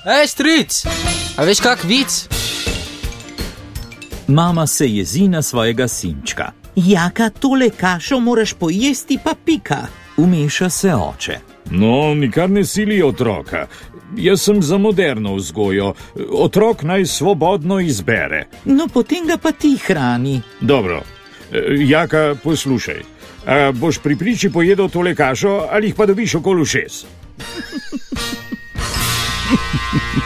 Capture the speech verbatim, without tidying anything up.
Ej, stric, a veš kak vic? Mama se jezi na svojega sinčka. Jaka, tole kašo moraš pojesti, pa pika. Umeša se oče. No, nikar ne sili otroka. Jaz sem za moderno vzgojo. Otrok naj svobodno izbere. No, potem ga pa ti hrani. Dobro. Jaka, poslušaj. A boš pri priči pojedel tole kašo ali jih pa dobiš okoli šest?